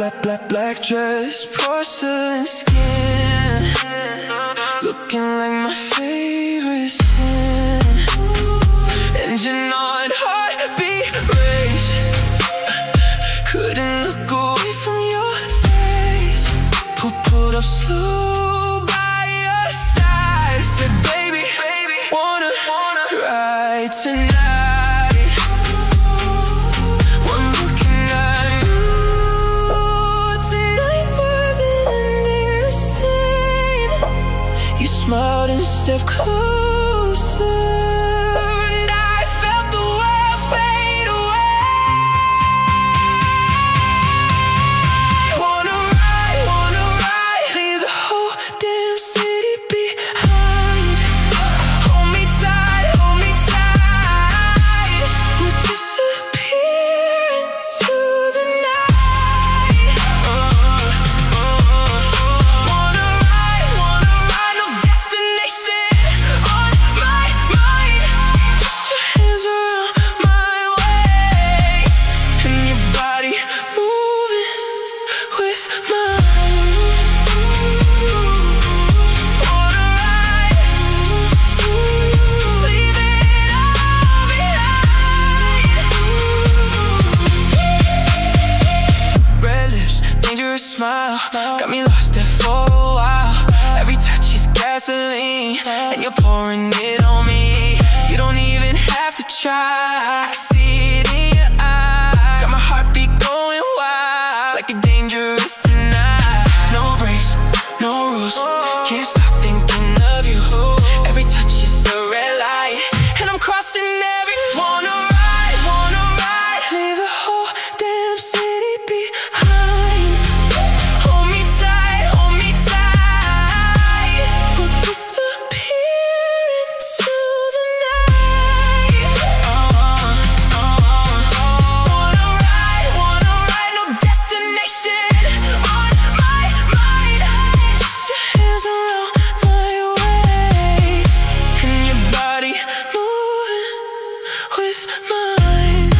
black dress, porcelain skin, looking like my favorite sin. Engine on, heartbeat race, couldn't look away from your face. Pulled up slow by your side, said baby, wanna ride tonight. Smiled and stepped closer, and I felt the world fade away. Wanna ride, leave the whole damn city behind. Hold me tight, we'll disappear into the night. Wanna ride, no destination on my mind. Just your hands around my waist, and your body moving with mine. Wanna ride, leave it all behind. Red lips, dangerous smile, got me lost there for a while. Every touch is gasoline, and you're pouring it on me. You don't even have to try, I see it in your eyes. Got my heartbeat going wild, like a dangerous tonight. No brakes, no rules, can't stop thinking of you. Every touch is a red light, and I'm crossing every. Wanna ride, leave the whole damn city behind. Hold me tight, we'll disappear into the night. Wanna ride, no destination on my mind. Just your hands around my waist, and your body moving with mine.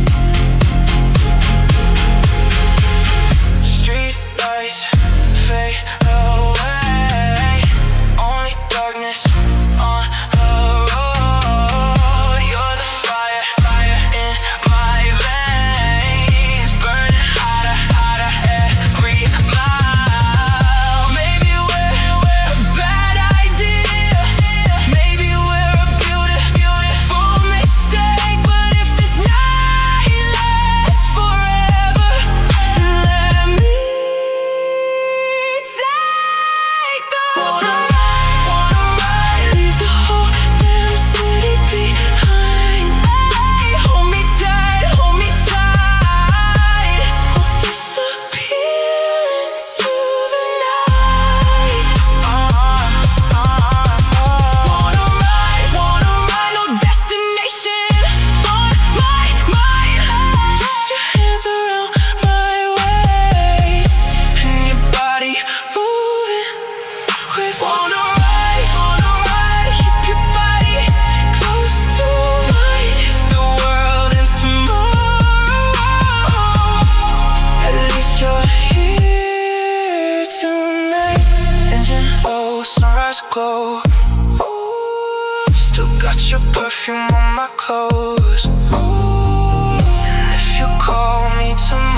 Street lights fade away, only darkness on the road. You're the fire in my veins, burning hotter every mile. Maybe we're a bad idea, maybe we're a beautiful mistake. But if this night lasts forever, let me take the wanna ride, leave the whole damn city behind. Hold me tight, we'll disappear into the night. Wanna ride, no destination on my mind. Just your hands around my waist, and your body moving with. Wanna ride, keep your body close to mine. If the world ends tomorrow, at least you're here tonight. Engine low, sunrise glow. Still got your perfume on my clothes. And if you call me tomorrow,